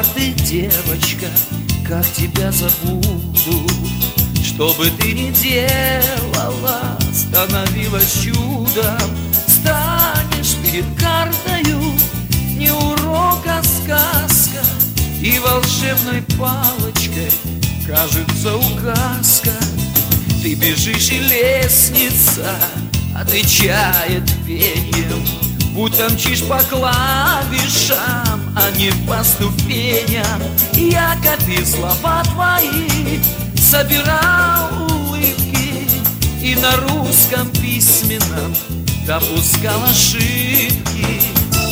парты, девочка, как тебя забуду. Что бы ты ни делала, становилось чудом. Станешь перед картою, не урок, а сказка, и волшебной палочкой кажется указка. Ты бежишь, и лестница отвечает пением, будто мчишь по клавишам, а не по ступеням. Я, как и слова твои, собирал улыбки и на русском письменном допускал ошибки.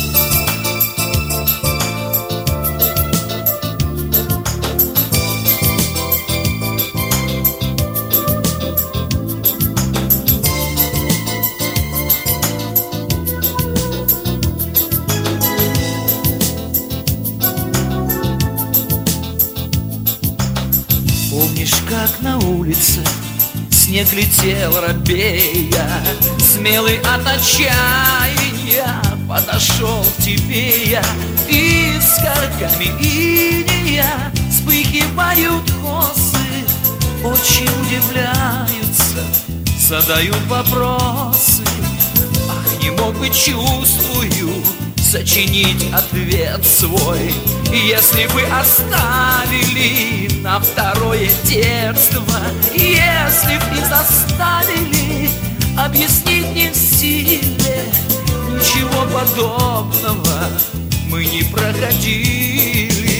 Помнишь, как на улице снег летел робея, смелый от отчаяния подошел к тебе я, и с корками иния вспыхивают косы, очень удивляются, задают вопросы. Ах, не мог бы, чувствую, сочинить ответ свой, если бы оставили на второе детство, если б не заставили объяснить не в силе. Ничего подобного мы не проходили.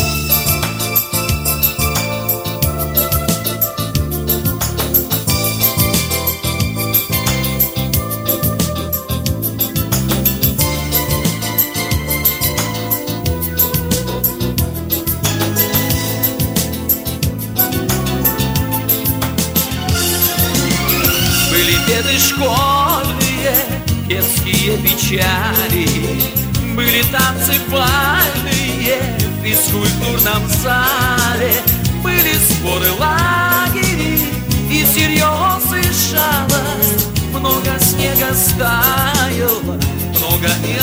Были беды школьные, детские печали, были танцы бальные в физкультурном зале, были споры, лагери и всерьез и шалость. Много снега стаяло, много и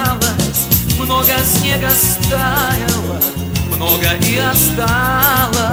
осталось, много снега стаяло, много и осталось.